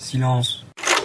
Silence.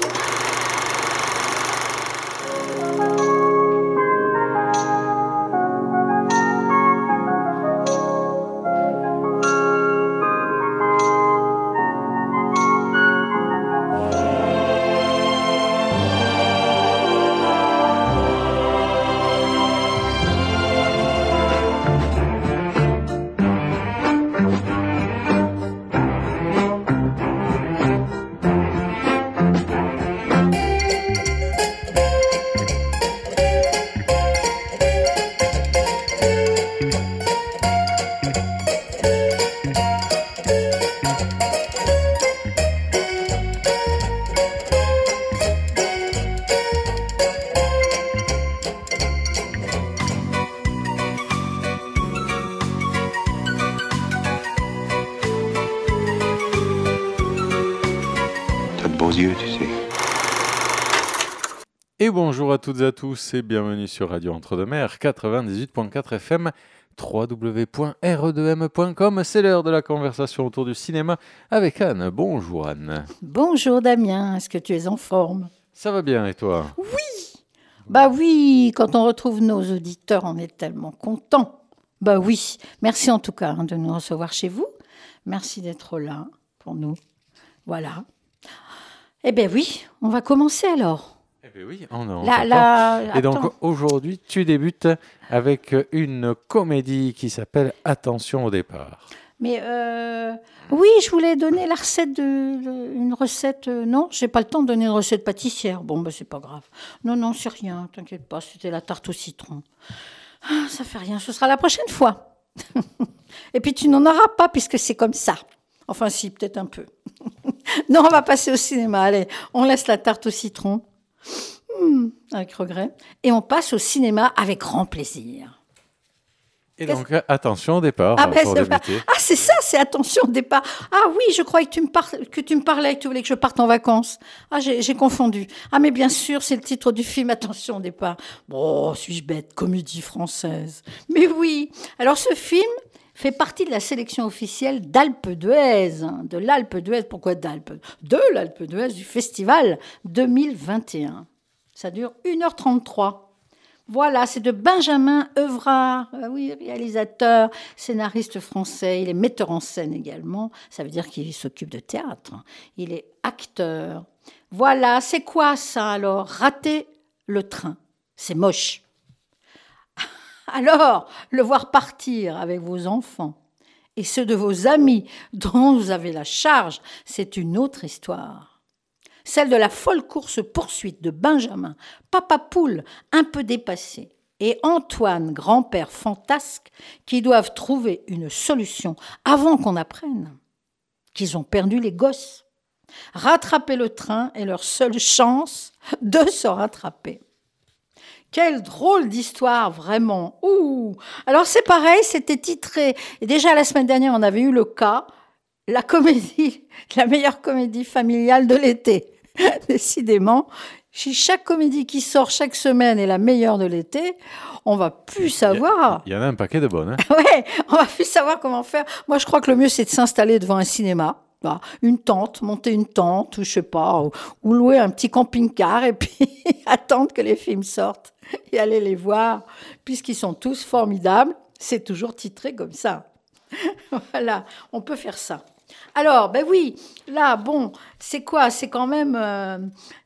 Yeux, tu sais. Et bonjour à toutes et à tous et bienvenue sur Radio Entre-deux-Mers 98.4 FM www.re2m.com. C'est l'heure de la conversation autour du cinéma avec Anne. Bonjour Anne. Bonjour Damien, est-ce que tu es en forme? Ça va bien et toi? Oui. Bah oui, quand on retrouve nos auditeurs, on est tellement content. Bah oui, merci en tout cas de nous recevoir chez vous. Merci d'être là pour nous. Voilà. Eh bien oui, on va commencer alors. Eh bien oui, on en Et donc aujourd'hui, tu débutes avec une comédie qui s'appelle Attention au départ. Mais oui, je voulais donner la recette une recette. Non, j'ai pas le temps de donner une recette pâtissière. Bon, ben c'est pas grave. Non, c'est rien. T'inquiète pas, c'était la tarte au citron. Ah, ça fait rien. Ce sera la prochaine fois. Et puis tu n'en auras pas puisque c'est comme ça. Enfin, si, peut-être un peu. Non, on va passer au cinéma. Allez, on laisse la tarte au citron. Avec regret. Et on passe au cinéma avec grand plaisir. Et donc, attention au départ. C'est ça, c'est attention au départ. Ah oui, je croyais que tu me parlais, que tu voulais que je parte en vacances. Ah, j'ai confondu. Ah, mais bien sûr, c'est le titre du film, Attention au départ. Bon, suis-je bête, comédie française. Mais oui. Alors, ce film fait partie de la sélection officielle d'Alpe d'Huez. De l'Alpe d'Huez. Pourquoi d'Alpe? De l'Alpe d'Huez du festival 2021. Ça dure 1h33. Voilà, c'est de Benjamin Evrard, oui, réalisateur, scénariste français. Il est metteur en scène également. Ça veut dire qu'il s'occupe de théâtre. Il est acteur. Voilà, c'est quoi ça alors? Rater le train. C'est moche. Alors, le voir partir avec vos enfants et ceux de vos amis dont vous avez la charge, c'est une autre histoire. Celle de la folle course-poursuite de Benjamin, papa poule un peu dépassé, et Antoine, grand-père fantasque, qui doivent trouver une solution avant qu'on apprenne qu'ils ont perdu les gosses. Rattraper le train est leur seule chance de se rattraper. Quelle drôle d'histoire, vraiment. Ouh. Alors c'est pareil, c'était titré. Et déjà la semaine dernière, on avait eu le cas, la meilleure comédie familiale de l'été. Décidément, si chaque comédie qui sort chaque semaine est la meilleure de l'été, on va plus savoir. Il y en a un paquet de bonnes. Hein. Ouais, on va plus savoir comment faire. Moi, je crois que le mieux, c'est de s'installer devant un cinéma. Une tente, monter une tente, ou je sais pas, ou louer un petit camping-car et puis attendre que les films sortent et aller les voir, puisqu'ils sont tous formidables. C'est toujours titré comme ça. Voilà, on peut faire ça. Alors, ben oui, là, bon, c'est quoi? C'est quand même, la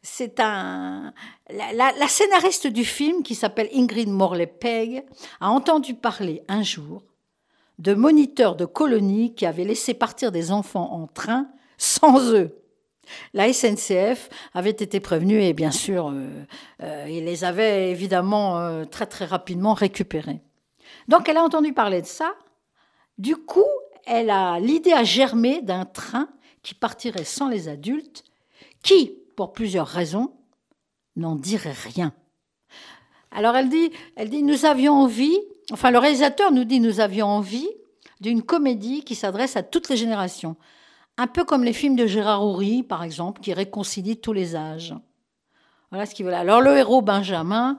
scénariste du film, qui s'appelle Ingrid Morley-Pegg, a entendu parler un jour de moniteurs de colonies qui avaient laissé partir des enfants en train sans eux. La SNCF avait été prévenue et bien sûr, ils les avaient évidemment très très rapidement récupérés. Donc elle a entendu parler de ça. Du coup, l'idée a germé d'un train qui partirait sans les adultes, qui, pour plusieurs raisons, n'en dirait rien. Alors elle dit, nous avions envie, enfin le réalisateur nous dit, nous avions envie d'une comédie qui s'adresse à toutes les générations. Un peu comme les films de Gérard Houry, par exemple, qui réconcilient tous les âges. Voilà ce qu'il veut. Alors le héros Benjamin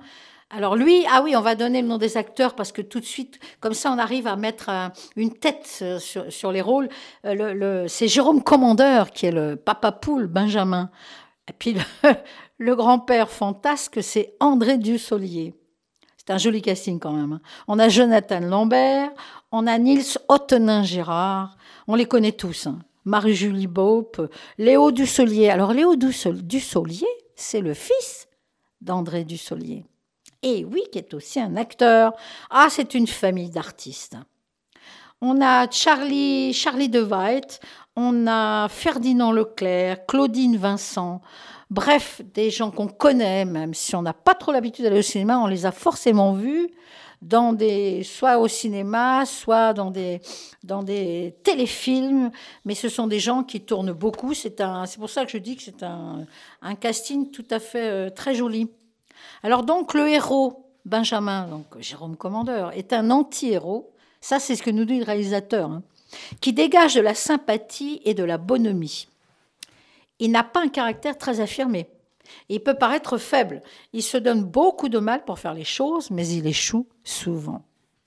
Alors lui, ah oui, on va donner le nom des acteurs parce que tout de suite, comme ça, on arrive à mettre une tête sur les rôles. C'est Jérôme Commandeur qui est le papa poule Benjamin. Et puis le grand-père fantasque, c'est André Dussolier. C'est un joli casting quand même. On a Jonathan Lambert, on a Niels Ottenin-Gérard, on les connaît tous. Marie-Julie Beaupe, Léo Dussolier. Alors Léo Dussolier, c'est le fils d'André Dussolier. Et oui, qui est aussi un acteur. Ah, c'est une famille d'artistes. On a Charlie de Waet, on a Ferdinand Leclerc, Claudine Vincent. Bref, des gens qu'on connaît, même si on n'a pas trop l'habitude d'aller au cinéma, on les a forcément vus soit au cinéma, soit dans des téléfilms. Mais ce sont des gens qui tournent beaucoup. C'est pour ça que je dis que c'est un casting tout à fait très joli. Alors donc, le héros, Benjamin, donc Jérôme Commandeur, est un anti-héros. Ça, c'est ce que nous dit le réalisateur, qui dégage de la sympathie et de la bonhomie. Il n'a pas un caractère très affirmé. Il peut paraître faible. Il se donne beaucoup de mal pour faire les choses, mais il échoue souvent.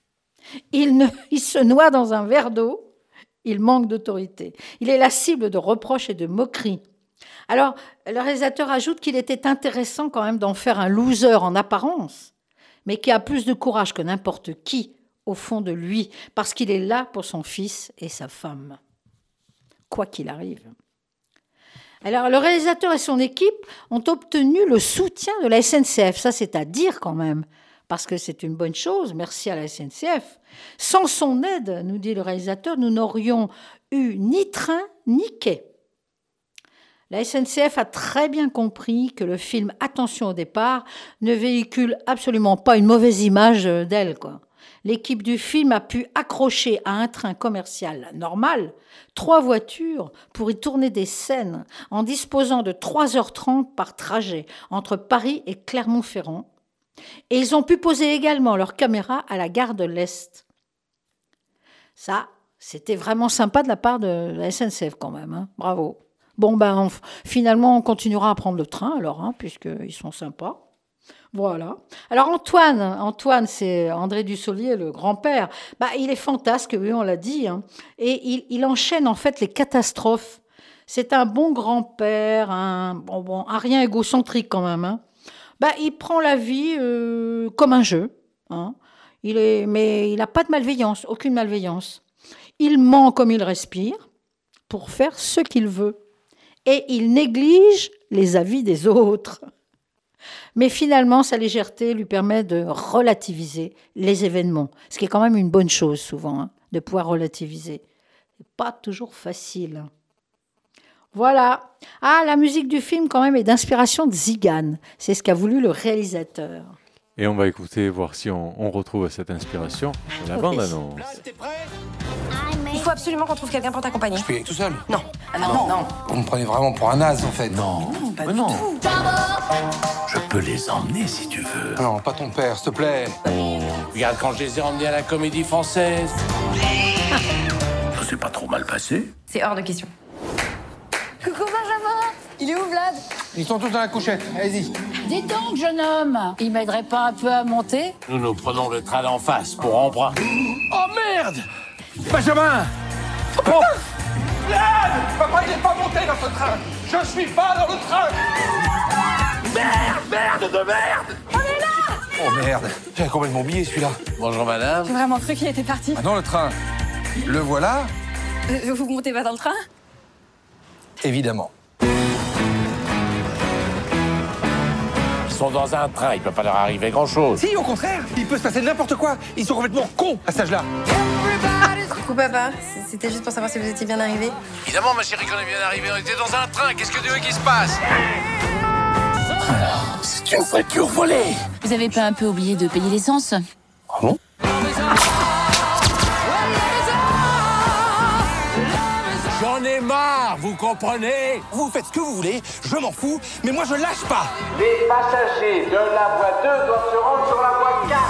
Il se noie dans un verre d'eau. Il manque d'autorité. Il est la cible de reproches et de moqueries. Alors, le réalisateur ajoute qu'il était intéressant quand même d'en faire un loser en apparence, mais qui a plus de courage que n'importe qui au fond de lui, parce qu'il est là pour son fils et sa femme, quoi qu'il arrive. Alors, le réalisateur et son équipe ont obtenu le soutien de la SNCF, ça c'est à dire quand même, parce que c'est une bonne chose, merci à la SNCF. Sans son aide, nous dit le réalisateur, nous n'aurions eu ni train ni quai. La SNCF a très bien compris que le film Attention au départ ne véhicule absolument pas une mauvaise image d'elle, quoi. L'équipe du film a pu accrocher à un train commercial normal 3 voitures pour y tourner des scènes en disposant de 3h30 par trajet entre Paris et Clermont-Ferrand. Et ils ont pu poser également leurs caméras à la gare de l'Est. Ça, c'était vraiment sympa de la part de la SNCF quand même, Bravo. Bon, finalement, on continuera à prendre le train alors, puisqu'ils sont sympas. Voilà. Alors Antoine, c'est André Dussolier, le grand-père. Il est fantasque, oui, on l'a dit. Et il enchaîne en fait les catastrophes. C'est un bon grand-père, un rien égocentrique quand même. Il prend la vie comme un jeu. Mais il n'a pas de malveillance, aucune malveillance. Il ment comme il respire pour faire ce qu'il veut. Et il néglige les avis des autres. Mais finalement, sa légèreté lui permet de relativiser les événements, ce qui est quand même une bonne chose souvent, de pouvoir relativiser. C'est pas toujours facile. Voilà. Ah, la musique du film quand même est d'inspiration de Zigane. C'est ce qu'a voulu le réalisateur. Et on va écouter, voir si on retrouve cette inspiration dans la bande-annonce. T'es prêt ? Il faut absolument qu'on trouve quelqu'un pour t'accompagner. Je peux y aller tout seul ? Non. Ah non. Vous me prenez vraiment pour un naze, en fait. Non, pas du tout. Je peux les emmener si tu veux. Non, pas ton père, s'il te plaît. Regarde quand je les ai emmenés à la Comédie Française. Ça s'est pas trop mal passé. C'est hors de question. Coucou Benjamin. Il est où Vlad? Ils sont tous dans la couchette, allez-y. Dis donc, jeune homme, il m'aiderait pas un peu à monter? Nous prenons le train d'en face pour Embrun. Oh merde! Benjamin! Oh. Papa, il n'est pas monté dans ce train. Je suis pas dans le train. Merde de merde! Oh merde, j'avais complètement oublié celui-là. Bonjour madame. J'ai vraiment cru qu'il était parti. Ah non, le train. Le voilà, Vous montez pas dans le train? évidemment. Ils sont dans un train, il peut pas leur arriver grand-chose. Si, au contraire, il peut se passer n'importe quoi. Ils sont complètement cons à cet âge-là. Coucou papa, c'était juste pour savoir si vous étiez bien arrivé. Évidemment ma chérie qu'on est bien arrivé, on était dans un train, qu'est-ce que tu veux qu'il se passe? Alors, c'est une voiture volée. Vous avez pas un peu oublié de payer l'essence? Ah bon? J'en ai marre, vous comprenez? Vous faites ce que vous voulez, je m'en fous, mais moi je lâche pas. Les passagers de la voie 2 doivent se rendre sur la voie 4.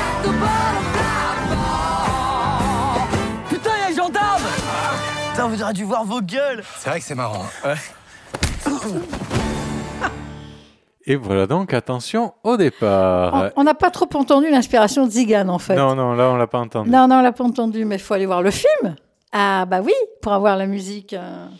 Putain, y'a les gendarmes! Putain, vous auriez dû voir vos gueules! C'est vrai que c'est marrant. Ouais. Et voilà donc, attention au départ. On n'a pas trop entendu l'inspiration de Zigane, en fait. Non, là, on l'a pas entendu. Non, on l'a pas entendu, mais il faut aller voir le film. Ah, bah oui, pour avoir la musique.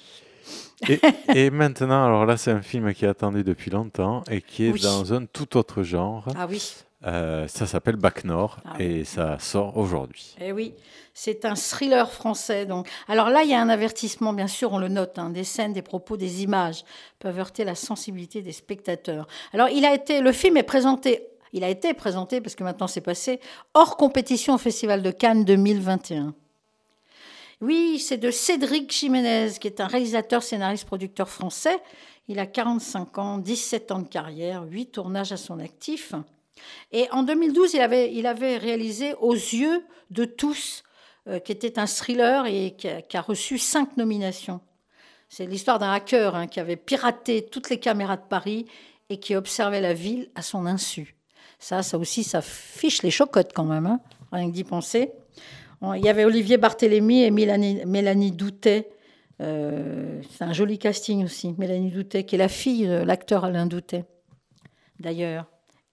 Et maintenant, alors là, c'est un film qui est attendu depuis longtemps et qui est dans un tout autre genre. Ah oui. Ça s'appelle Bac Nord et ça sort aujourd'hui. Eh oui, c'est un thriller français. Donc. Alors là, il y a un avertissement, bien sûr, on le note. Des scènes, des propos, des images peuvent heurter la sensibilité des spectateurs. Alors, le film est présenté, il a été présenté, parce que maintenant c'est passé, hors compétition au Festival de Cannes 2021. Oui, c'est de Cédric Jiménez, qui est un réalisateur, scénariste, producteur français. Il a 45 ans, 17 ans de carrière, 8 tournages à son actif. Et en 2012, il avait réalisé Aux yeux de tous, qui était un thriller et qui a reçu 5 nominations. C'est l'histoire d'un hacker qui avait piraté toutes les caméras de Paris et qui observait la ville à son insu. Ça aussi, ça fiche les chocottes quand même, rien que d'y penser. Il y avait Olivier Barthélémy et Mélanie Doutet. C'est un joli casting aussi. Mélanie Doutet, qui est la fille de l'acteur Alain Doutet, d'ailleurs.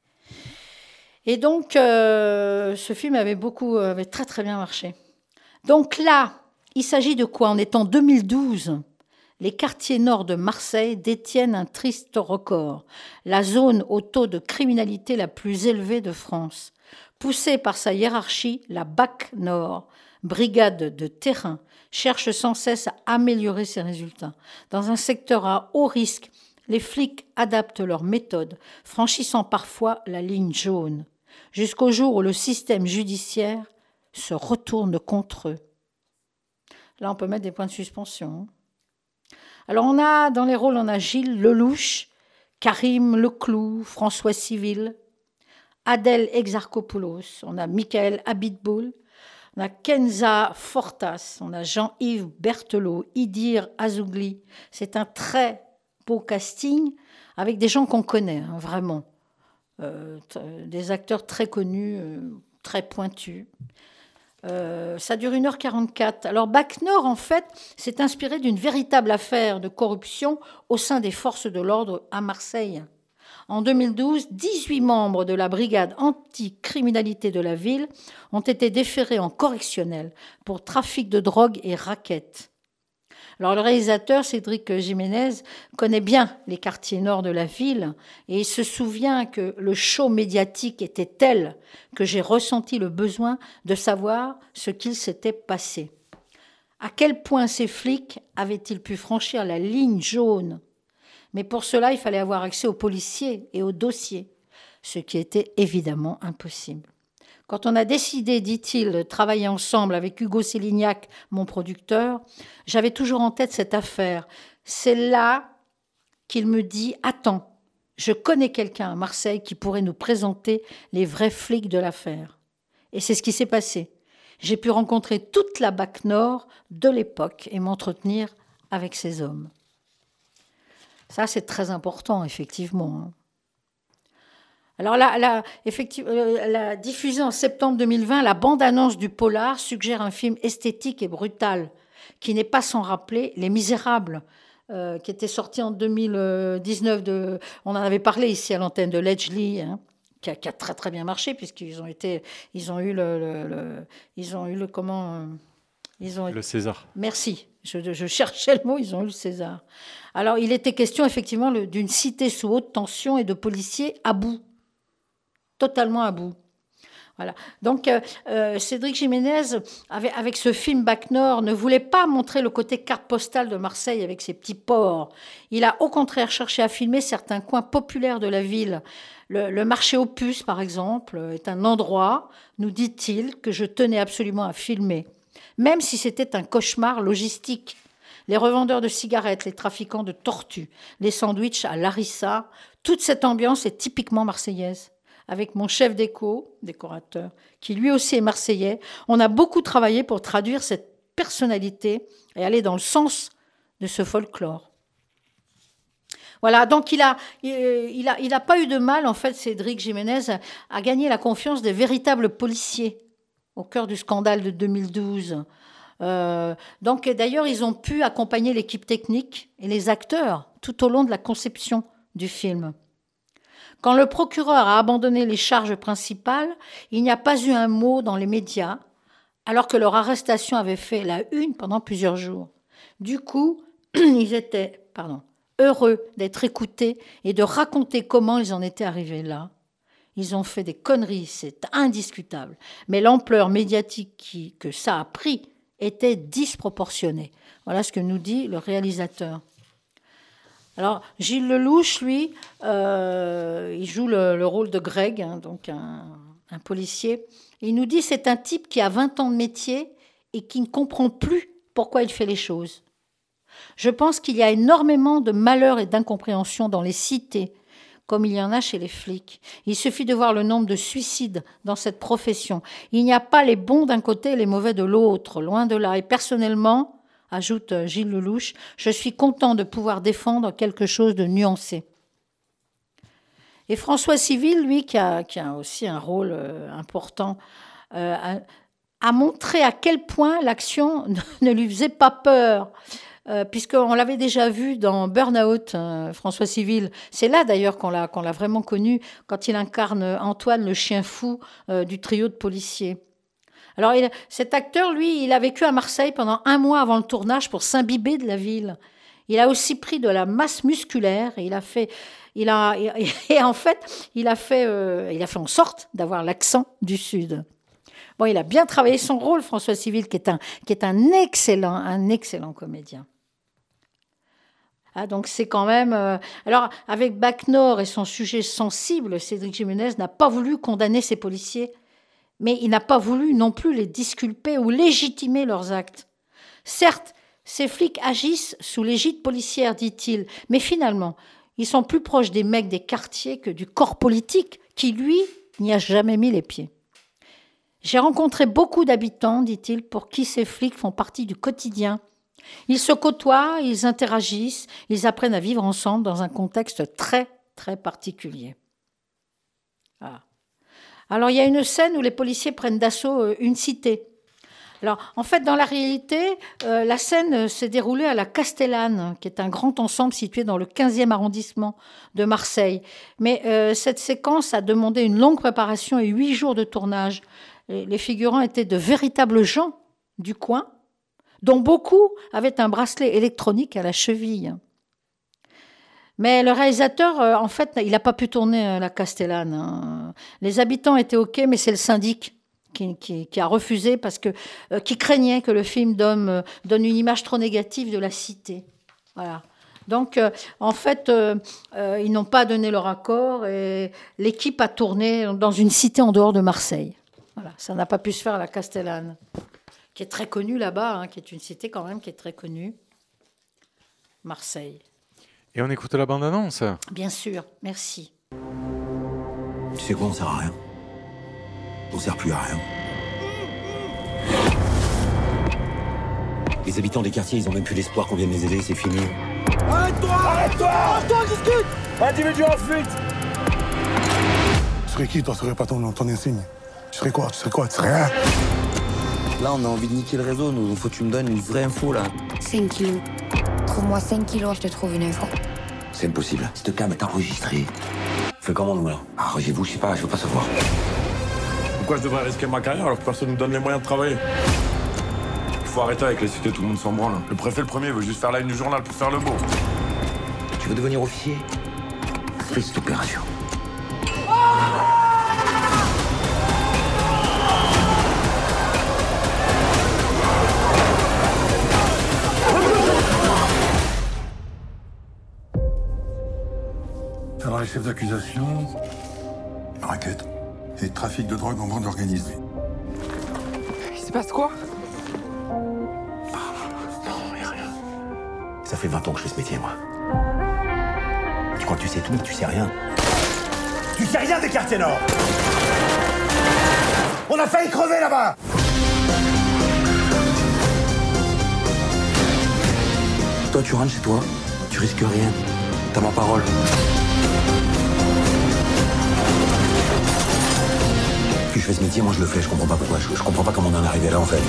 Et donc, ce film avait très très bien marché. Donc là, il s'agit de quoi? On est en 2012. Les quartiers nord de Marseille détiennent un triste record. La zone au taux de criminalité la plus élevée de France. Poussée par sa hiérarchie, la BAC Nord, brigade de terrain, cherche sans cesse à améliorer ses résultats. Dans un secteur à haut risque, les flics adaptent leurs méthodes, franchissant parfois la ligne jaune, jusqu'au jour où le système judiciaire se retourne contre eux. Là, on peut mettre des points de suspension. Alors, dans les rôles, on a Gilles Lelouch, Karim Leclou, François Civil, Adèle Exarchopoulos, on a Michael Abitboul, on a Kenza Fortas, on a Jean-Yves Berthelot, Idir Azougli. C'est un très beau casting avec des gens qu'on connaît, vraiment. Des acteurs très connus, très pointus. Ça dure 1h44. Alors, Bac Nord, en fait, s'est inspiré d'une véritable affaire de corruption au sein des forces de l'ordre à Marseille. En 2012, 18 membres de la brigade anticriminalité de la ville ont été déférés en correctionnel pour trafic de drogue et racket. Alors, le réalisateur, Cédric Jiménez, connaît bien les quartiers nord de la ville et il se souvient que le show médiatique était tel que j'ai ressenti le besoin de savoir ce qu'il s'était passé. À quel point ces flics avaient-ils pu franchir la ligne jaune ? Mais pour cela, il fallait avoir accès aux policiers et aux dossiers, ce qui était évidemment impossible. Quand on a décidé, dit-il, de travailler ensemble avec Hugo Sélignac, mon producteur, j'avais toujours en tête cette affaire. C'est là qu'il me dit « Attends, je connais quelqu'un à Marseille qui pourrait nous présenter les vrais flics de l'affaire. » Et c'est ce qui s'est passé. J'ai pu rencontrer toute la BAC Nord de l'époque et m'entretenir avec ces hommes. Ça, c'est très important, effectivement. Alors là, la diffusée en septembre 2020, la bande-annonce du polar suggère un film esthétique et brutal, qui n'est pas sans rappeler Les Misérables, qui était sorti en 2019. On en avait parlé ici à l'antenne de Ledgely, qui a très très bien marché, puisqu'ils ont eu le César. Merci. Je cherchais le mot, ils ont eu le César. Alors, il était question effectivement d'une cité sous haute tension et de policiers à bout. Totalement à bout. Voilà. Donc, Cédric Jiménez, avec ce film Bac Nord, ne voulait pas montrer le côté carte postale de Marseille avec ses petits ports. Il a au contraire cherché à filmer certains coins populaires de la ville. Le marché aux puces, par exemple, est un endroit, nous dit-il, que je tenais absolument à filmer. Même si c'était un cauchemar logistique. Les revendeurs de cigarettes, les trafiquants de tortues, les sandwichs à Larissa, toute cette ambiance est typiquement marseillaise. Avec mon chef décorateur, qui lui aussi est marseillais, on a beaucoup travaillé pour traduire cette personnalité et aller dans le sens de ce folklore. Voilà, donc il a pas eu de mal, en fait, Cédric Jiménez, à gagner la confiance des véritables policiers au cœur du scandale de 2012. Donc, d'ailleurs, ils ont pu accompagner l'équipe technique et les acteurs tout au long de la conception du film. Quand le procureur a abandonné les charges principales, il n'y a pas eu un mot dans les médias, alors que leur arrestation avait fait la une pendant plusieurs jours. Du coup, ils étaient heureux d'être écoutés et de raconter comment ils en étaient arrivés là. Ils ont fait des conneries, c'est indiscutable. Mais l'ampleur médiatique que ça a pris était disproportionnée. Voilà ce que nous dit le réalisateur. Alors, Gilles Lellouche, lui, il joue le rôle de Greg, donc un policier. Il nous dit que c'est un type qui a 20 ans de métier et qui ne comprend plus pourquoi il fait les choses. Je pense qu'il y a énormément de malheur et d'incompréhension dans les cités, comme il y en a chez les flics. Il suffit de voir le nombre de suicides dans cette profession. Il n'y a pas les bons d'un côté et les mauvais de l'autre, loin de là. Et personnellement, ajoute Gilles Lellouche, je suis content de pouvoir défendre quelque chose de nuancé. Et François Civil, lui, qui a aussi un rôle important, a montré à quel point l'action ne lui faisait pas peur. Puisqu'on l'avait déjà vu dans Burnout, François Civil. C'est là d'ailleurs qu'on l'a vraiment connu, quand il incarne Antoine, le chien fou du trio de policiers. Alors cet acteur, lui, il a vécu à Marseille pendant 1 mois avant le tournage pour s'imbiber de la ville. Il a aussi pris de la masse musculaire et il a fait en sorte d'avoir l'accent du Sud. Bon, il a bien travaillé son rôle, François Civil, qui est un excellent comédien. Ah, donc c'est quand même... Alors, avec Bac Nord et son sujet sensible, Cédric Jiménez n'a pas voulu condamner ces policiers, mais il n'a pas voulu non plus les disculper ou légitimer leurs actes. Certes, ces flics agissent sous l'égide policière, dit-il, mais finalement, ils sont plus proches des mecs des quartiers que du corps politique, qui, lui, n'y a jamais mis les pieds. J'ai rencontré beaucoup d'habitants, dit-il, pour qui ces flics font partie du quotidien. Ils se côtoient, ils interagissent, ils apprennent à vivre ensemble dans un contexte très, très particulier. Ah. Alors, il y a une scène où les policiers prennent d'assaut une cité. Alors, en fait, dans la réalité, la scène s'est déroulée à la Castellane, qui est un grand ensemble situé dans le 15e arrondissement de Marseille. Mais cette séquence a demandé une longue préparation et 8 jours de tournage. Les figurants étaient de véritables gens du coin, dont beaucoup avaient un bracelet électronique à la cheville. Mais le réalisateur, en fait, il n'a pas pu tourner la Castellane. Les habitants étaient OK, mais c'est le syndic qui a refusé parce qui craignait que le film donne une image trop négative de la cité. Voilà. Donc, en fait, ils n'ont pas donné leur accord et l'équipe a tourné dans une cité en dehors de Marseille. Voilà, ça n'a pas pu se faire à la Castellane, qui est très connue là-bas, qui est une cité quand même qui est très connue. Marseille. Et on écoute la bande-annonce ? Bien sûr, merci. Tu sais quoi, on sert à rien. On sert plus à rien. Les habitants des quartiers, ils ont même plus l'espoir qu'on vienne les aider, c'est fini. Arrête-toi! Arrête-toi! Arrête-toi, discute! Individu en fuite! Tu serais qui, toi? Tu serais pas ton insigne? Tu serais quoi? Tu serais rien? Là, on a envie de niquer le réseau, nous. Faut que tu me donnes une vraie info, là. 5 kilos. Trouve-moi 5 kilos, je te trouve une info. C'est impossible. Cette cam est enregistrée. Fais comment, nous, là? Arrangez-vous, je sais pas, je veux pas savoir. Pourquoi je devrais risquer ma carrière alors que personne ne nous donne les moyens de travailler? Il faut arrêter avec les cités, tout le monde s'en branle. Le préfet, le premier, veut juste faire la une du journal pour faire le beau. Tu veux devenir officier? Fais cette opération. Alors, les chefs d'accusation, raquette et trafic de drogue en bande organisée. Il se passe quoi? Non, y a rien. Ça fait 20 ans que je fais ce métier, moi. Tu crois que tu sais tout, mais tu sais rien. Tu sais rien des quartiers nord! On a failli crever là-bas! Toi, tu rentres chez toi, tu risques rien. T'as ma parole. Puis je fais ce métier, moi je le fais, je comprends pas pourquoi. Je comprends pas comment on en est arrivé là en fait.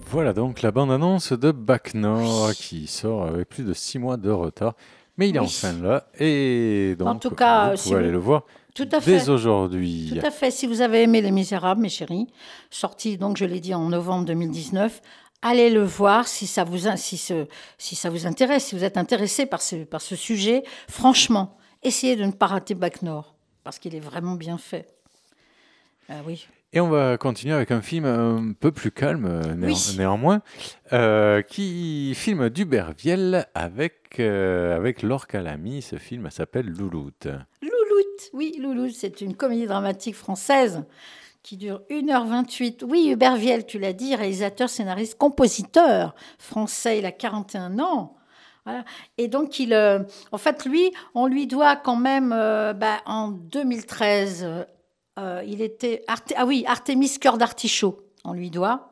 Voilà donc la bande-annonce de Bac Nord qui sort avec plus de 6 mois de retard. Mais il est enfin là et donc en tout cas, vous pouvez aller le voir tout à dès fait. aujourd'hui. Tout à fait. Si vous avez aimé Les Misérables, mes chéris, sorti, donc je l'ai dit, en novembre 2019, allez le voir si ça vous intéresse, si vous êtes intéressé par ce sujet. Franchement, essayez de ne pas rater Bac Nord, parce qu'il est vraiment bien fait. Oui. Et on va continuer avec un film un peu plus calme, néanmoins, film d'Ubervielle avec Laure Calamy. Ce film s'appelle Louloute. Louloute, oui, Louloute, c'est une comédie dramatique française qui dure 1h28. Oui, Ubervielle, tu l'as dit, réalisateur, scénariste, compositeur français, il a 41 ans. Voilà. Et donc, en fait, lui, on lui doit quand même, en 2013... il était Artémis Cœur d'Artichaut. On lui doit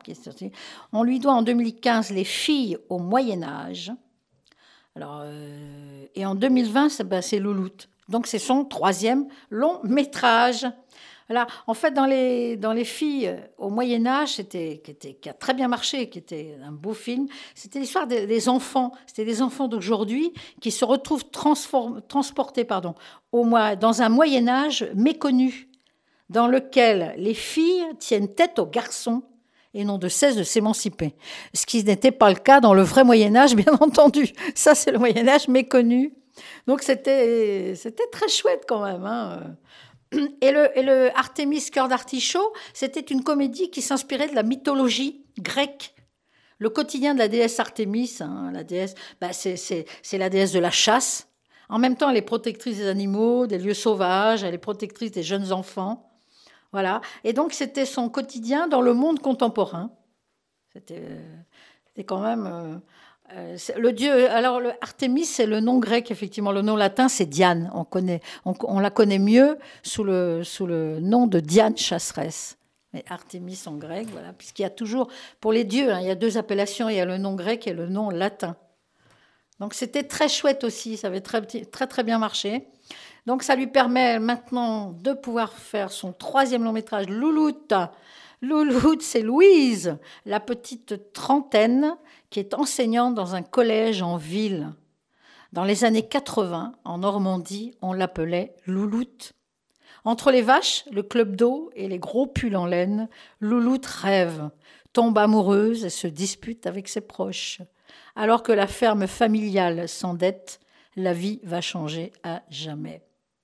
en 2015 Les filles au Moyen Âge. Alors, et en 2020, c'est Louloute. Donc c'est son 3e long métrage. Voilà. En fait, dans les filles au Moyen Âge, qui a très bien marché, qui était un beau film. C'était l'histoire des enfants. C'était des enfants d'aujourd'hui qui se retrouvent transportés dans un Moyen Âge méconnu, dans lequel les filles tiennent tête aux garçons et n'ont de cesse de s'émanciper. Ce qui n'était pas le cas dans le vrai Moyen-Âge, bien entendu. Ça, c'est le Moyen-Âge méconnu. Donc, c'était très chouette quand même. Hein. Et le Artémis Cœur d'Artichaut, c'était une comédie qui s'inspirait de la mythologie grecque. Le quotidien de la déesse Artémis, la déesse, c'est la déesse de la chasse. En même temps, elle est protectrice des animaux, des lieux sauvages, elle est protectrice des jeunes enfants. Voilà. Et donc, c'était son quotidien dans le monde contemporain. C'était quand même... le dieu... Alors, le Artémis, c'est le nom grec, effectivement. Le nom latin, c'est Diane. On la connaît mieux sous le nom de Diane chasseresse. Mais Artémis en grec, voilà. Puisqu'il y a toujours... Pour les dieux, il y a 2 appellations. Il y a le nom grec et le nom latin. Donc, c'était très chouette aussi. Ça avait très, très, très bien marché. Donc, ça lui permet maintenant de pouvoir faire son 3e long métrage, Louloute. Louloute, c'est Louise, la petite trentaine qui est enseignante dans un collège en ville. Dans les années 80, en Normandie, on l'appelait Louloute. Entre les vaches, le club d'eau et les gros pulls en laine, Louloute rêve, tombe amoureuse et se dispute avec ses proches. Alors que la ferme familiale s'endette, la vie va changer à jamais.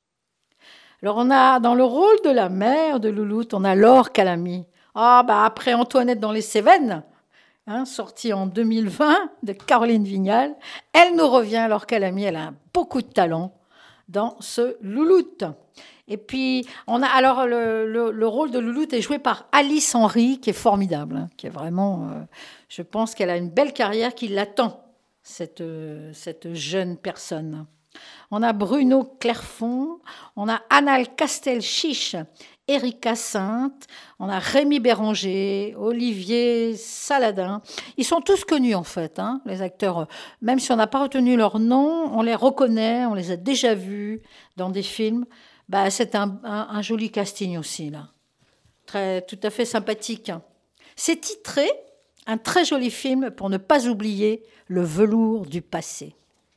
Alors, on a dans le rôle de la mère de Louloute, on a Laure Calamy. Après Antoinette dans les Cévennes, sortie en 2020 de Caroline Vignal, elle nous revient, Laure Calamy, elle a beaucoup de talent dans ce Louloute. Et puis, on a alors le rôle de Louloute est joué par Alice Henry, qui est formidable, qui est vraiment, je pense qu'elle a une belle carrière qui l'attend, cette jeune personne. On a Bruno Clerfond, on a Anal Castelchiche, Erika Sainte, on a Rémi Béranger, Olivier Saladin. Ils sont tous connus en fait, les acteurs. Même si on n'a pas retenu leur nom, on les reconnaît, on les a déjà vus dans des films. C'est un joli casting aussi, là. Tout à fait sympathique. C'est titré un très joli film pour ne pas oublier le velours du passé.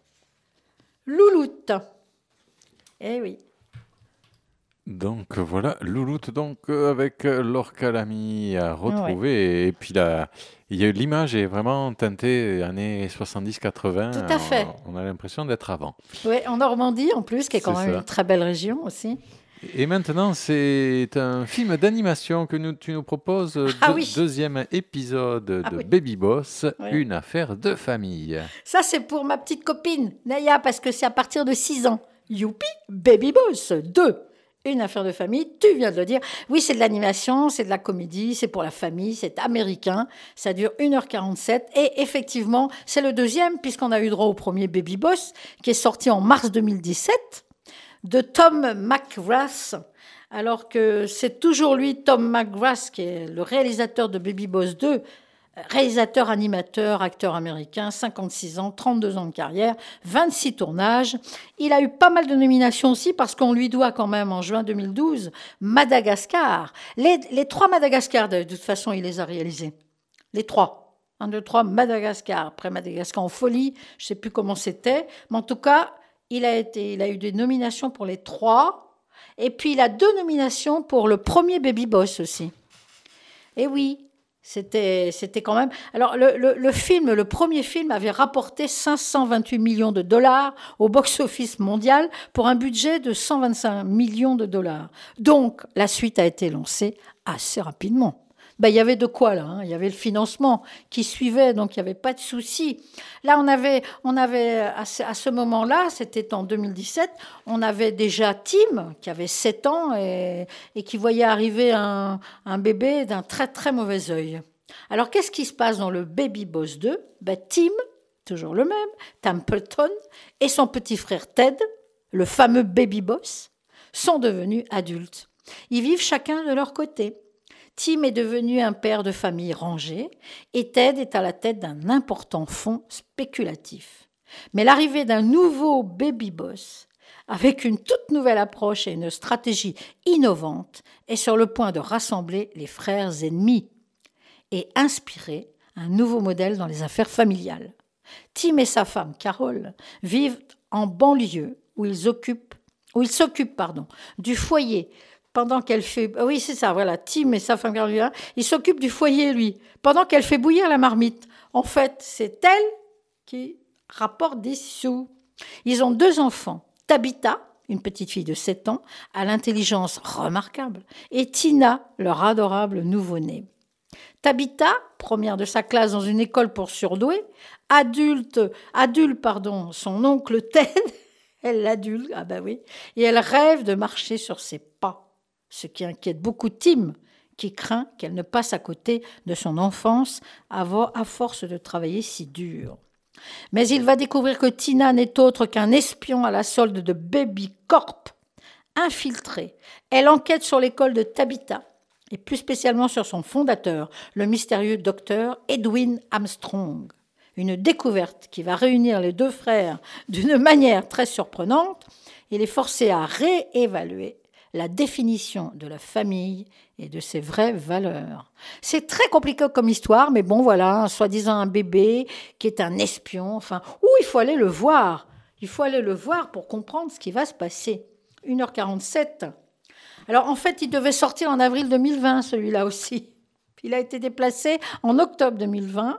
Louloute. Eh oui. Donc voilà, Louloute avec Laure Calamy à retrouver. Ouais. Et puis l'image est vraiment teintée années 70-80. Tout à fait. On a l'impression d'être avant. Oui, en Normandie en plus, qui est quand même une très belle région aussi. Et maintenant, c'est un film d'animation que tu nous proposes, deuxième épisode de Baby Boss, une affaire de famille. Ça, c'est pour ma petite copine, Naya, parce que c'est à partir de 6 ans. Youpi, Baby Boss 2. Une affaire de famille, tu viens de le dire. Oui, c'est de l'animation, c'est de la comédie, c'est pour la famille, c'est américain. Ça dure 1h47. Et effectivement, c'est le deuxième, puisqu'on a eu droit au premier Baby Boss, qui est sorti en mars 2017. De Tom McGrath, alors que c'est toujours lui, Tom McGrath, qui est le réalisateur de Baby Boss 2, réalisateur, animateur, acteur américain, 56 ans, 32 ans de carrière, 26 tournages. Il a eu pas mal de nominations aussi parce qu'on lui doit quand même en juin 2012 Madagascar. Les 3 Madagascar, de toute façon, il les a réalisés. Les 3. 1, 2, 3, Madagascar. Après Madagascar en folie, je ne sais plus comment c'était. Mais en tout cas, il a eu des nominations pour les 3. Et puis, il a 2 nominations pour le premier Baby Boss aussi. Et oui, c'était quand même... Alors, le premier film avait rapporté 528 millions de dollars au box-office mondial pour un budget de 125 millions de dollars. Donc, la suite a été lancée assez rapidement. Il y avait de quoi, là. Il y avait le financement qui suivait, donc il n'y avait pas de souci. Là, on avait à ce moment-là, c'était en 2017, on avait déjà Tim, qui avait 7 ans et qui voyait arriver un bébé d'un très, très mauvais œil. Alors, qu'est-ce qui se passe dans le Baby Boss 2 ? Tim, toujours le même, Templeton, et son petit frère Ted, le fameux Baby Boss, sont devenus adultes. Ils vivent chacun de leur côté. Tim est devenu un père de famille rangé et Ted est à la tête d'un important fonds spéculatif. Mais l'arrivée d'un nouveau baby boss, avec une toute nouvelle approche et une stratégie innovante, est sur le point de rassembler les frères ennemis et inspirer un nouveau modèle dans les affaires familiales. Tim et sa femme Carol vivent en banlieue où ils s'occupent du foyer. Pendant qu'elle fait... Oui, c'est ça, voilà, Tim et sa femme, il s'occupe du foyer, lui, pendant qu'elle fait bouillir la marmite. En fait, c'est elle qui rapporte des sous. Ils ont 2 enfants, Tabitha, une petite fille de 7 ans, à l'intelligence remarquable, et Tina, leur adorable nouveau-né. Tabitha, première de sa classe dans une école pour surdoués, adule son oncle Ted, elle l'adule, et elle rêve de marcher sur ses pas. Ce qui inquiète beaucoup Tim, qui craint qu'elle ne passe à côté de son enfance à force de travailler si dur. Mais il va découvrir que Tina n'est autre qu'un espion à la solde de Baby Corp. Infiltrée, elle enquête sur l'école de Tabitha, et plus spécialement sur son fondateur, le mystérieux docteur Edwin Armstrong. Une découverte qui va réunir les 2 frères d'une manière très surprenante et les forcer à réévaluer la définition de la famille et de ses vraies valeurs. C'est très compliqué comme histoire, mais bon, voilà, soi-disant un bébé qui est un espion, il faut aller le voir. Il faut aller le voir pour comprendre ce qui va se passer. 1h47. Alors, en fait, il devait sortir en avril 2020, celui-là aussi. Il a été déplacé en octobre 2020.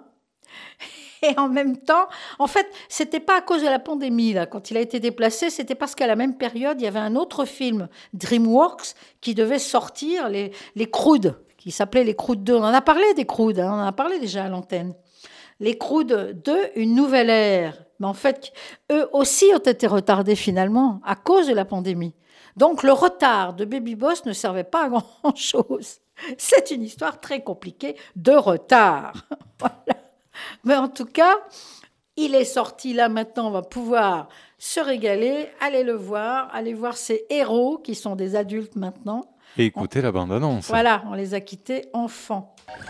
Et en même temps, en fait, c'était pas à cause de la pandémie, là, quand il a été déplacé, c'était parce qu'à la même période, il y avait un autre film, DreamWorks, qui devait sortir, les Croods, qui s'appelait les Croods 2. On en a parlé des Croods, on en a parlé déjà à l'antenne. Les Croods 2, une nouvelle ère. Mais en fait, eux aussi ont été retardés finalement, à cause de la pandémie. Donc, le retard de Baby Boss ne servait pas à grand-chose. C'est une histoire très compliquée de retard. Voilà. Mais en tout cas, il est sorti là maintenant, on va pouvoir se régaler, aller le voir, aller voir ces héros qui sont des adultes maintenant. Et écouter la bande-annonce. Voilà, on les a quittés enfants.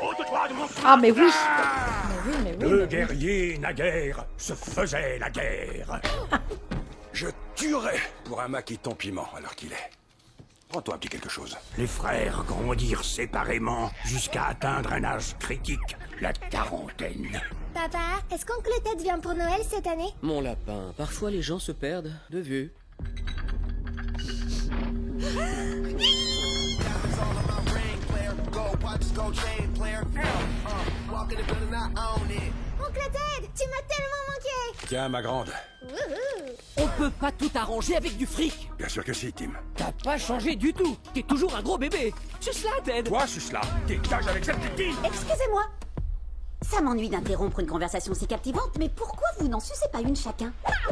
Ah mais oui. Deux guerriers naguère se faisaient la guerre. Je tuerais pour un maquis-ton piment à l'heure qu'il est. Prends-toi un petit quelque chose. Les frères grandirent séparément jusqu'à atteindre un âge critique, la quarantaine. Papa, est-ce qu'oncle Ted vient pour Noël cette année? Mon lapin, parfois les gens se perdent de vue. Oncle Ted, tu m'as tellement manqué. Tiens, ma grande. On peut pas tout arranger avec du fric. Bien sûr que si, Tim. T'as pas changé du tout. T'es toujours un gros bébé. Suce-la, Ted. Toi, suce-la. Dégage avec cette petite. Excusez-moi. Ça m'ennuie d'interrompre une conversation si captivante, mais pourquoi vous n'en sucez pas une chacun?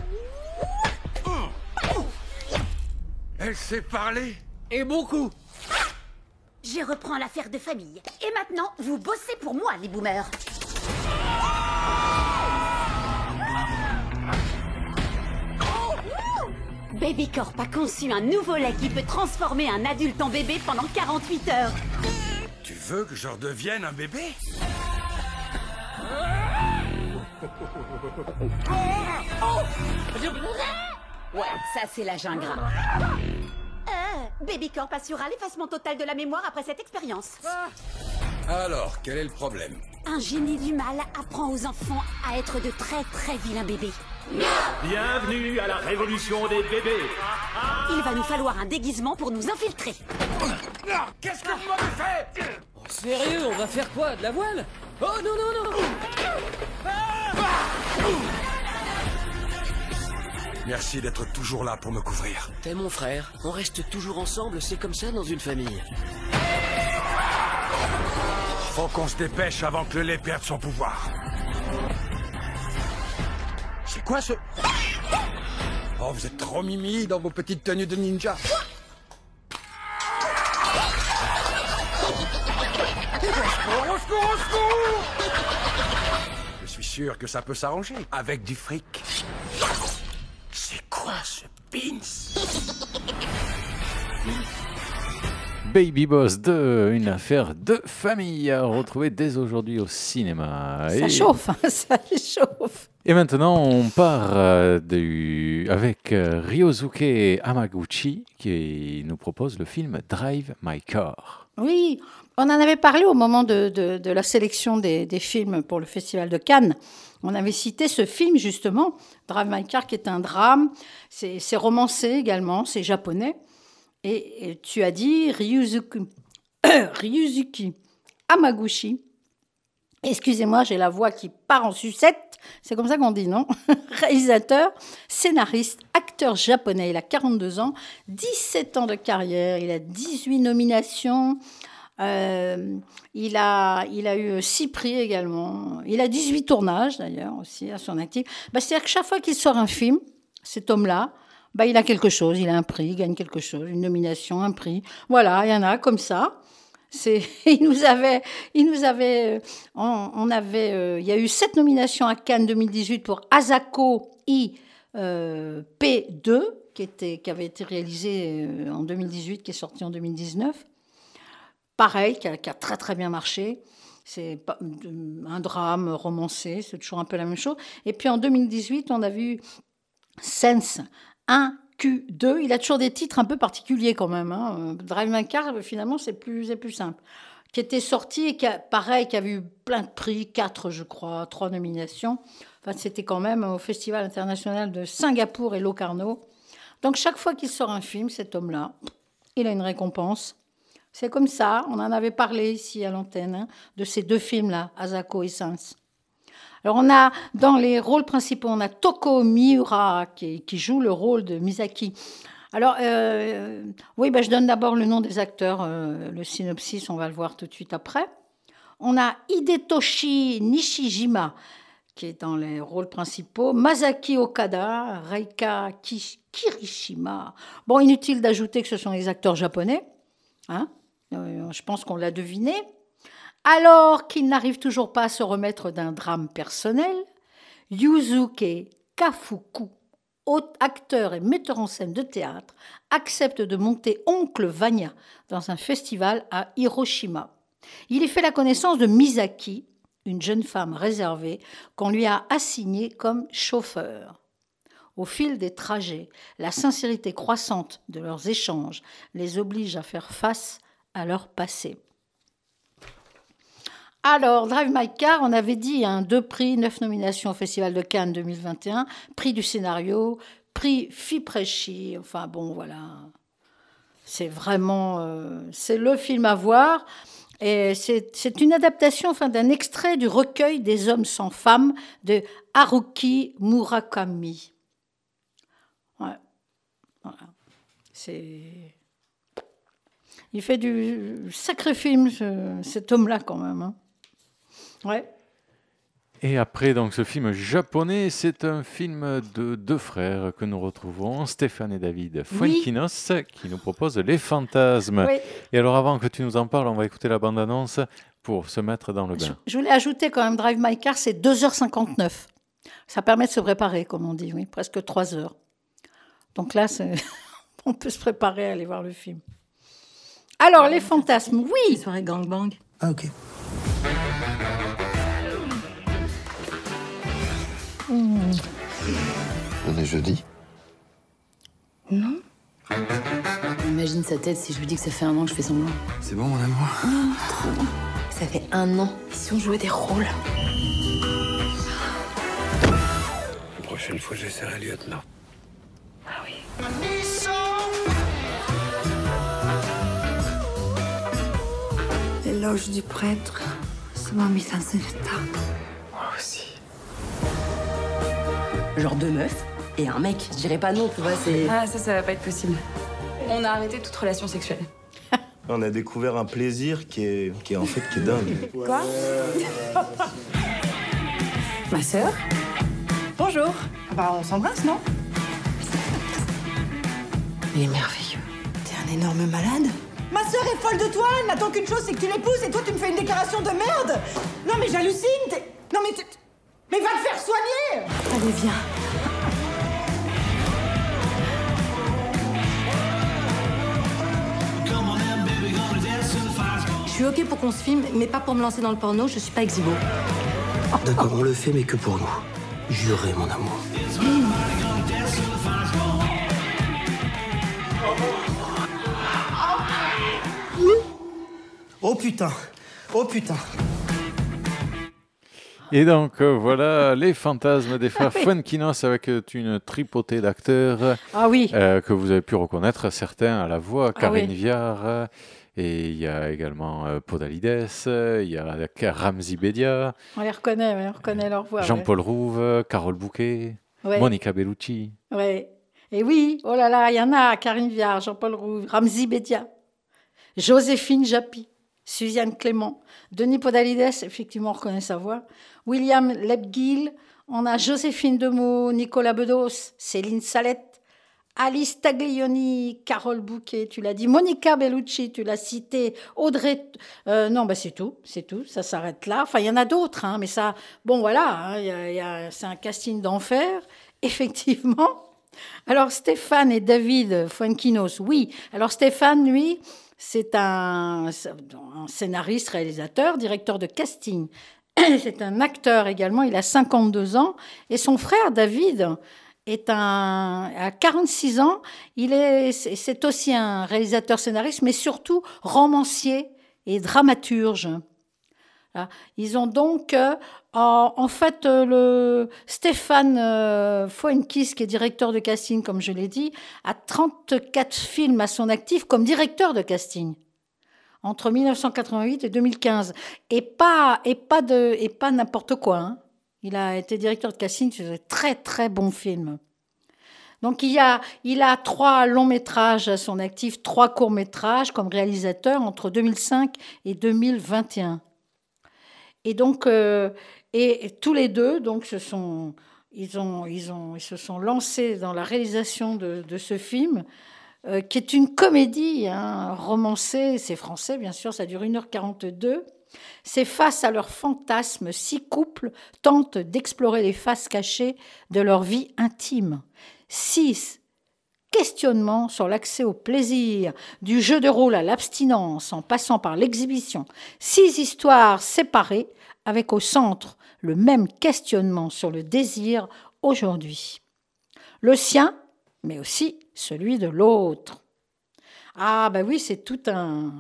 Elle sait parler. Et beaucoup. Je reprends l'affaire de famille. Et maintenant, vous bossez pour moi, les boomers. Baby Corp a conçu un nouveau lait qui peut transformer un adulte en bébé pendant 48 heures. Tu veux que je redevienne un bébé? Ouais, ça c'est la jungle. Baby Corp assurera l'effacement total de la mémoire après cette expérience. Alors, quel est le problème? Un génie du mal apprend aux enfants à être de très très vilains bébés. Bienvenue à la révolution des bébés. Il va nous falloir un déguisement pour nous infiltrer. Qu'est-ce que vous m'avez fait? Oh, sérieux, on va faire quoi? De la voile? Oh non, non, non! Merci d'être toujours là pour me couvrir. T'es mon frère, on reste toujours ensemble, c'est comme ça dans une famille. Faut qu'on se dépêche avant que le lait perde son pouvoir. C'est quoi ce... Oh, vous êtes trop mimi dans vos petites tenues de ninja. Au secours, au secours! Je suis sûr que ça peut s'arranger avec du fric. C'est quoi ce pins? Baby Boss 2, une affaire de famille à retrouver dès aujourd'hui au cinéma. Ça chauffe, hein, ça chauffe. Et maintenant, on part avec Ryosuke Hamaguchi qui nous propose le film Drive My Car. Oui, on en avait parlé au moment de la sélection des films pour le Festival de Cannes. On avait cité ce film, justement, Drive My Car, qui est un drame. C'est romancé également, c'est japonais. Et tu as dit Ryusuke Hamaguchi. Excusez-moi, j'ai la voix qui part en sucette. C'est comme ça qu'on dit, non? Réalisateur, scénariste, acteur japonais. Il a 42 ans, 17 ans de carrière. Il a 18 nominations. Il a eu 6 prix également. Il a 18 tournages, d'ailleurs, aussi, à son actif. C'est-à-dire que chaque fois qu'il sort un film, cet homme-là, il a quelque chose. Il a un prix, il gagne quelque chose, une nomination, un prix. Voilà, il y en a comme ça. Il y a eu 7 nominations à Cannes 2018 pour Asako P2, qui avait été réalisé en 2018, qui est sorti en 2019. Pareil, qui a très très bien marché. C'est un drame romancé, c'est toujours un peu la même chose. Et puis en 2018, on a vu Sense 1Q2. Il a toujours des titres un peu particuliers quand même. Hein. Drive My Car, finalement, c'est plus simple. Qui était sorti et qui avait eu plein de prix, 4 je crois, 3 nominations. Enfin, c'était quand même au Festival international de Singapour et Locarno. Donc chaque fois qu'il sort un film, cet homme-là, il a une récompense. C'est comme ça, on en avait parlé ici à l'antenne, hein, de ces 2 films-là, Asako et Sense. Alors on a, dans les rôles principaux, on a Toko Miura qui joue le rôle de Misaki. Alors, je donne d'abord le nom des acteurs, le synopsis, on va le voir tout de suite après. On a Hidetoshi Nishijima, qui est dans les rôles principaux, Masaki Okada, Reika Kirishima. Bon, inutile d'ajouter que ce sont les acteurs japonais, hein, je pense qu'on l'a deviné. Alors qu'il n'arrive toujours pas à se remettre d'un drame personnel, Yusuke Kafuku, acteur et metteur en scène de théâtre, accepte de monter Oncle Vanya dans un festival à Hiroshima. Il y fait la connaissance de Misaki, une jeune femme réservée qu'on lui a assignée comme chauffeur. Au fil des trajets, la sincérité croissante de leurs échanges les oblige à faire face à leur passé. Alors, Drive My Car, on avait dit 2 prix, 9 nominations au Festival de Cannes 2021, prix du scénario, prix Fipresci, enfin bon, voilà. C'est vraiment, c'est le film à voir. Et c'est une adaptation d'un extrait du recueil des hommes sans femmes de Haruki Murakami. Ouais, voilà. Il fait du sacré film, cet homme-là, quand même. Hein. Ouais. Et après, donc, ce film japonais, c'est un film de 2 frères que nous retrouvons, Stéphane et David Fuenquinos, qui nous proposent Les Fantasmes. Oui. Et alors, avant que tu nous en parles, on va écouter la bande-annonce pour se mettre dans le bain. Je voulais ajouter quand même, Drive My Car, c'est 2h59. Ça permet de se préparer, comme on dit, oui, presque 3 heures. Donc là, on peut se préparer à aller voir le film. Alors, Les Fantasmes, oui. Soirée gangbang. Ah, ok. On est jeudi? Non. Imagine sa tête si je lui dis que ça fait 1 an que je fais semblant. C'est bon, mon amour? Ça fait 1 an. si on jouait des rôles? La prochaine fois, j'essaierai lieutenant. Ah oui. L'éloge du prêtre, ça m'a mis dans un état. Moi aussi. Genre 2 meufs et un mec, je dirais pas non, tu vois, c'est... Ah, ça va pas être possible. On a arrêté toute relation sexuelle. On a découvert un plaisir qui est dingue. Quoi? Ma sœur? Bonjour. Bah, on s'embrasse, non? Il est merveilleux. T'es un énorme malade. Ma sœur est folle de toi, elle n'attend qu'une chose, c'est que tu l'épouses et toi tu me fais une déclaration de merde. Non mais j'hallucine, non mais va te faire soigner. Allez, viens. Je suis ok pour qu'on se filme, mais pas pour me lancer dans le porno, je suis pas exhibo. D'accord, on le fait, mais que pour nous. Jurez, mon amour. Oh putain! Oh putain! Et donc voilà les fantasmes des frères Fuenquinos avec une tripotée d'acteurs que vous avez pu reconnaître, certains à la voix, Karine Viard, et il y a également Podalides, il y a Ramzy Bedia. On les reconnaît, on reconnaît leur voix. Jean-Paul Rouve, Carole Bouquet, Monica Bellucci. Ouais. Et oui, oh là là, il y en a, Karine Viard, Jean-Paul Rouve, Ramzy Bedia, Joséphine Japy, Suzanne Clément, Denis Podalides, effectivement, on reconnaît sa voix, William Lebguil, on a Joséphine Demeaux, Nicolas Bedos, Céline Salette, Alice Taglioni, Carole Bouquet, tu l'as dit, Monica Bellucci, tu l'as cité, Audrey... non, c'est tout, ça s'arrête là. Enfin, il y en a d'autres, hein, mais ça... Bon, voilà, hein, c'est un casting d'enfer, effectivement. Alors, Stéphane et David Fuenquinos, oui. Alors, Stéphane, lui... C'est un scénariste, réalisateur, directeur de casting. C'est un acteur également, il a 52 ans. Et son frère, David, a 46 ans. C'est aussi un réalisateur scénariste, mais surtout romancier et dramaturge. Ils ont donc, en fait, le Stéphane Fuenquis, qui est directeur de casting, comme je l'ai dit, a 34 films à son actif comme directeur de casting entre 1988 et 2015. Et pas n'importe quoi. Hein. Il a été directeur de casting sur de très, très bons films. Donc, il a 3 longs métrages à son actif, 3 courts métrages comme réalisateur entre 2005 et 2021. Et donc, et tous les deux, donc, ils se sont lancés dans la réalisation de ce film, qui est une comédie romancée. C'est français, bien sûr, ça dure 1h42. C'est face à leurs fantasmes, 6 couples tentent d'explorer les faces cachées de leur vie intime. 6 questionnements sur l'accès au plaisir, du jeu de rôle à l'abstinence, en passant par l'exhibition. 6 histoires séparées, avec au centre le même questionnement sur le désir aujourd'hui. Le sien, mais aussi celui de l'autre. Ah ben oui, c'est tout un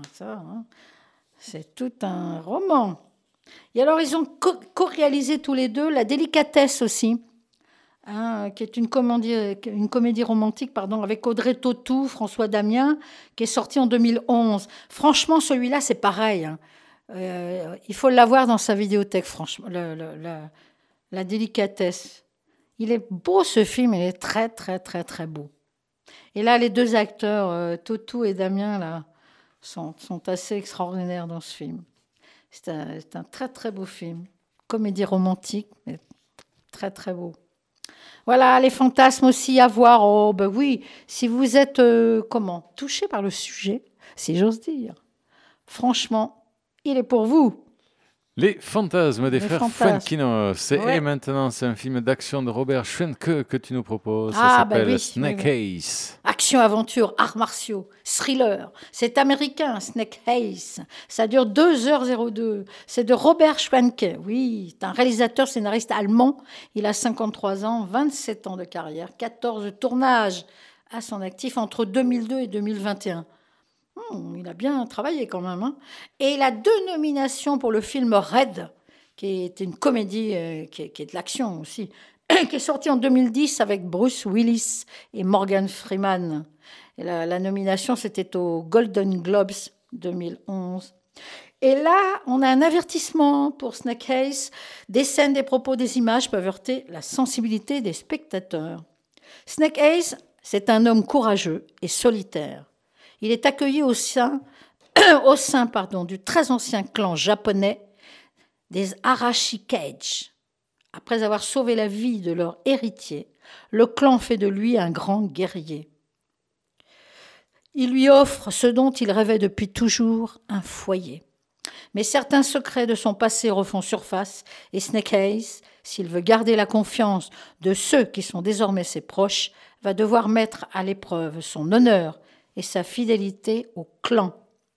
roman. Et alors, ils ont co-réalisé tous les deux La Délicatesse aussi, qui est une comédie romantique, avec Audrey Tautou, François Damien, qui est sortie en 2011. Franchement, celui-là, c'est pareil. Il faut l'avoir dans sa vidéothèque, franchement. La Délicatesse. Il est beau, ce film, il est très, très, très, très beau. Et là, les 2 acteurs, Tautou et Damien, là, sont assez extraordinaires dans ce film. C'est un très, très beau film. Comédie romantique, mais très, très beau. Voilà, les fantasmes aussi à voir. Oh, ben oui, si vous êtes, touché par le sujet, si j'ose dire. Franchement, il est pour vous. Les fantasmes des frères Fuenquinos. Et maintenant, c'est un film d'action de Robert Schwenke que tu nous proposes. Ça s'appelle Snake Eyes. Action, aventure, arts martiaux, thriller. C'est américain, Snake Eyes. Ça dure 2h02. C'est de Robert Schwenke. Oui, c'est un réalisateur scénariste allemand. Il a 53 ans, 27 ans de carrière, 14 tournages à son actif entre 2002 et 2021. Il a bien travaillé quand même. Hein. Et il a 2 nominations pour le film Red, qui est une comédie qui est de l'action aussi, qui est sorti en 2010 avec Bruce Willis et Morgan Freeman. Et la nomination, c'était aux Golden Globes 2011. Et là, on a un avertissement pour Snake Eyes. Des scènes, des propos, des images peuvent heurter la sensibilité des spectateurs. Snake Eyes, c'est un homme courageux et solitaire. Il est accueilli au sein du très ancien clan japonais des Arashikage. Après avoir sauvé la vie de leur héritier, le clan fait de lui un grand guerrier. Il lui offre ce dont il rêvait depuis toujours, un foyer. Mais certains secrets de son passé refont surface et Snake Eyes, s'il veut garder la confiance de ceux qui sont désormais ses proches, va devoir mettre à l'épreuve son honneur et sa fidélité au clan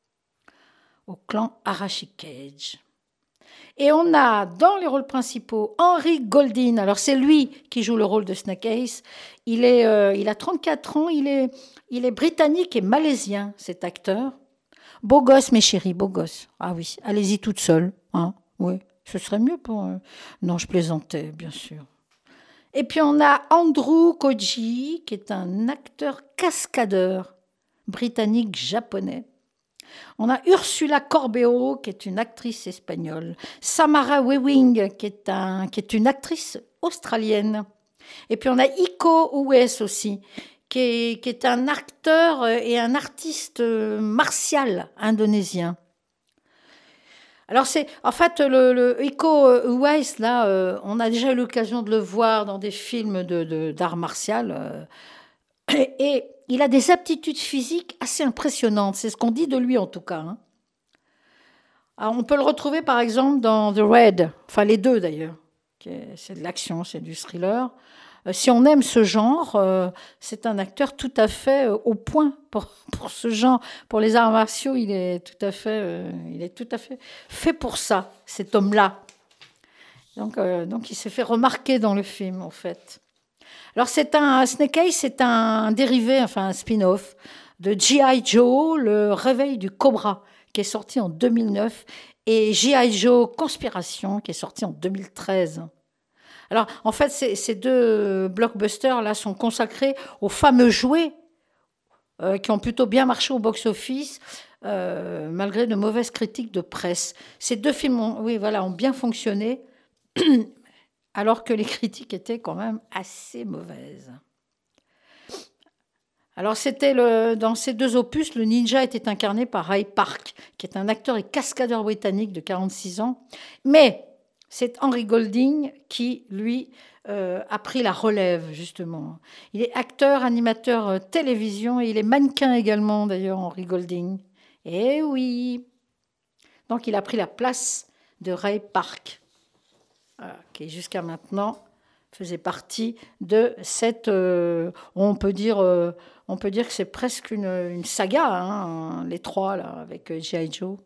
Arashikage. Et on a dans les rôles principaux Henry Golding. Alors c'est lui qui joue le rôle de Snake Eyes. Il a 34 ans, il est britannique et malaisien, cet acteur. Beau gosse, mes chéris, beau gosse. Ah oui, allez-y toute seule. Hein, oui, ce serait mieux pour... Non, je plaisantais, bien sûr. Et puis on a Andrew Koji, qui est un acteur cascadeur britannique-japonais. On a Ursula Corberó, qui est une actrice espagnole. Samara Weaving, qui est une actrice australienne. Et puis on a Iko Uwais aussi, qui est un acteur et un artiste martial indonésien. Alors en fait, le Iko Uwais, là, on a déjà eu l'occasion de le voir dans des films d'art martial. Et il a des aptitudes physiques assez impressionnantes. C'est ce qu'on dit de lui, en tout cas. Hein. Alors, on peut le retrouver, par exemple, dans The Raid. Enfin, les deux, d'ailleurs. C'est de l'action, c'est du thriller. Si on aime ce genre, c'est un acteur tout à fait au point pour ce genre. Pour les arts martiaux, il est tout à fait fait pour ça, cet homme-là. Donc, il s'est fait remarquer dans le film, en fait. Alors, Snake Eyes, c'est un dérivé, enfin un spin-off de G.I. Joe, le réveil du Cobra, qui est sorti en 2009, et G.I. Joe Conspiration, qui est sorti en 2013. Alors, en fait, ces 2 blockbusters-là sont consacrés aux fameux jouets qui ont plutôt bien marché au box-office, malgré de mauvaises critiques de presse. Ces 2 films ont bien fonctionné, alors que les critiques étaient quand même assez mauvaises. Alors, dans ces 2 opus, le ninja était incarné par Ray Park, qui est un acteur et cascadeur britannique de 46 ans. Mais c'est Henry Golding qui, lui, a pris la relève, justement. Il est acteur, animateur télévision, et il est mannequin également, d'ailleurs, Henry Golding. Eh oui! Donc, il a pris la place de Ray Park, qui jusqu'à maintenant faisait partie de cette... on peut dire que c'est presque une saga, hein, les 3, là, avec G.I. Joe.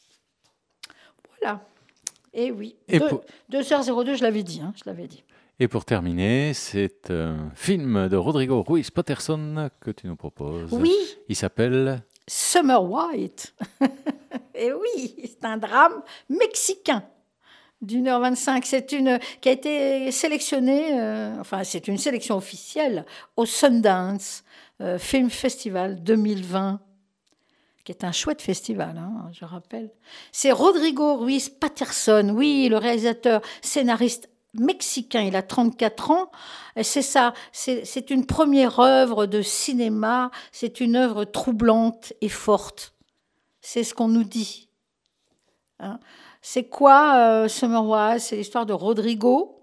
Voilà. Et oui, 2h02, je l'avais dit. Et pour terminer, c'est un film de Rodrigo Ruiz Patterson que tu nous proposes. Oui. Il s'appelle... Summer White. Et oui, c'est un drame mexicain. d'1h25, qui a été sélectionnée, c'est une sélection officielle au Sundance Film Festival 2020, qui est un chouette festival, hein, je rappelle. C'est Rodrigo Ruiz Patterson, oui, le réalisateur, scénariste mexicain, il a 34 ans, c'est ça, c'est une première œuvre de cinéma, c'est une œuvre troublante et forte, c'est ce qu'on nous dit, hein. C'est quoi Summer White? C'est l'histoire de Rodrigo,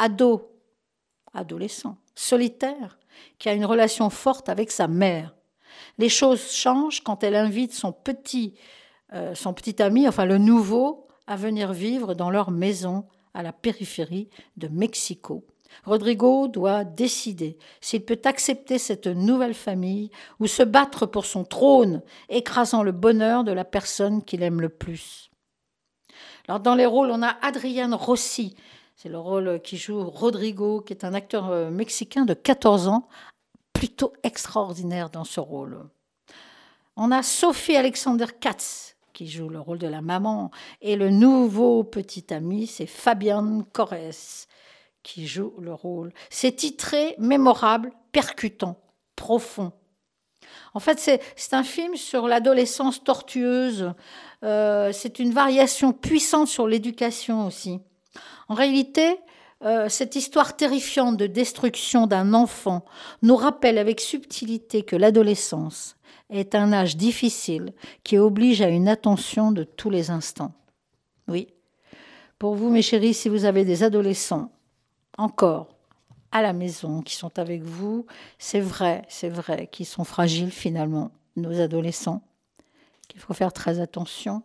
adolescent, solitaire, qui a une relation forte avec sa mère. Les choses changent quand elle invite son petit ami, enfin le nouveau, à venir vivre dans leur maison à la périphérie de Mexico. Rodrigo doit décider s'il peut accepter cette nouvelle famille ou se battre pour son trône, écrasant le bonheur de la personne qu'il aime le plus. Alors, dans les rôles, on a Adrián Rossi. C'est le rôle qui joue Rodrigo, qui est un acteur mexicain de 14 ans, plutôt extraordinaire dans ce rôle. On a Sophie Alexander Katz qui joue le rôle de la maman. Et le nouveau petit ami, c'est Fabian Corres qui joue le rôle. C'est titré, mémorable, percutant, profond. En fait, c'est un film sur l'adolescence tortueuse. C'est une variation puissante sur l'éducation aussi. En réalité, cette histoire terrifiante de destruction d'un enfant nous rappelle avec subtilité que l'adolescence est un âge difficile qui oblige à une attention de tous les instants. Oui, pour vous, mes chéris, si vous avez des adolescents encore à la maison, qui sont avec vous, c'est vrai qu'ils sont fragiles finalement, nos adolescents, qu'il faut faire très attention.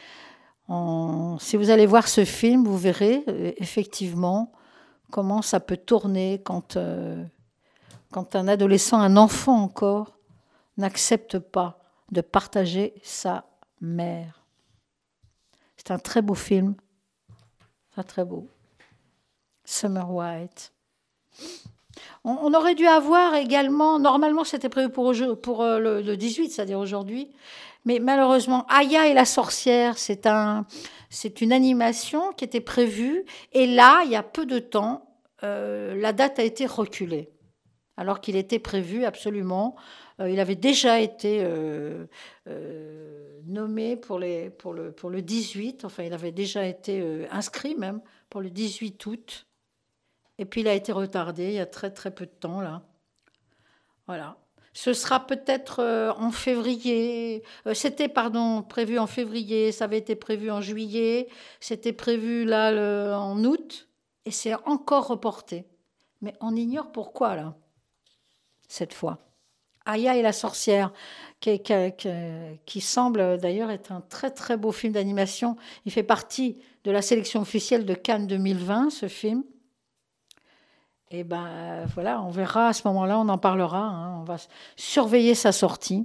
Si vous allez voir ce film, vous verrez effectivement comment ça peut tourner quand un adolescent, un enfant encore, n'accepte pas de partager sa mère. C'est un très beau film, très beau. Summer White. On aurait dû avoir également, normalement c'était prévu pour le 18, c'est-à-dire aujourd'hui, mais malheureusement, Aya et la sorcière, c'est une animation qui était prévue, et là, il y a peu de temps, la date a été reculée, alors qu'il était prévu absolument. Il avait déjà été nommé pour le 18, enfin il avait déjà été inscrit même pour le 18 août. Et puis, il a été retardé il y a très, très peu de temps, là. Voilà. Ce sera peut-être en février. C'était, prévu en février. Ça avait été prévu en juillet. C'était prévu, là, en août. Et c'est encore reporté. Mais on ignore pourquoi, là, cette fois. Aya et la sorcière, qui semble d'ailleurs être un très, très beau film d'animation. Il fait partie de la sélection officielle de Cannes 2020, ce film. Et voilà, on verra à ce moment-là, on en parlera. On va surveiller sa sortie.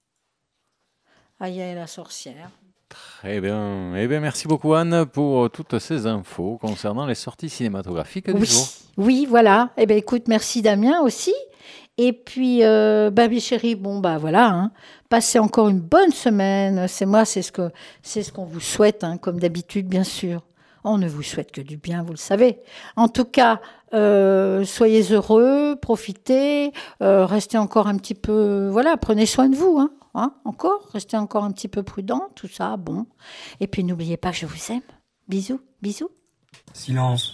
Aya et la sorcière. Très bien. Eh bien, merci beaucoup Anne pour toutes ces infos concernant les sorties cinématographiques du jour. Oui, voilà. Eh bien, écoute, merci Damien aussi. Et puis, mes chéris, voilà. Passez encore une bonne semaine. C'est ce qu'on vous souhaite, comme d'habitude, bien sûr. On ne vous souhaite que du bien, vous le savez. En tout cas, soyez heureux, profitez, restez encore un petit peu... Voilà, prenez soin de vous, encore. Restez encore un petit peu prudent, tout ça, bon. Et puis, n'oubliez pas que je vous aime. Bisous, bisous. Silence.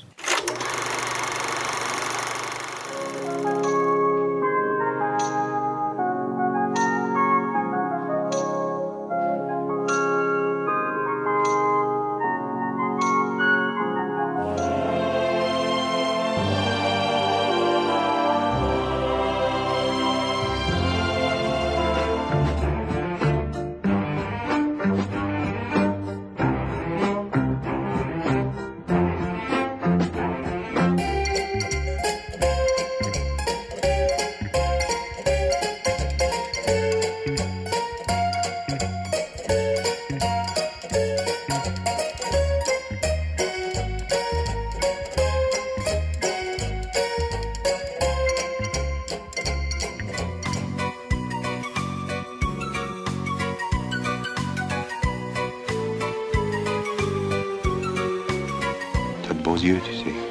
Beaux yeux, tu sais.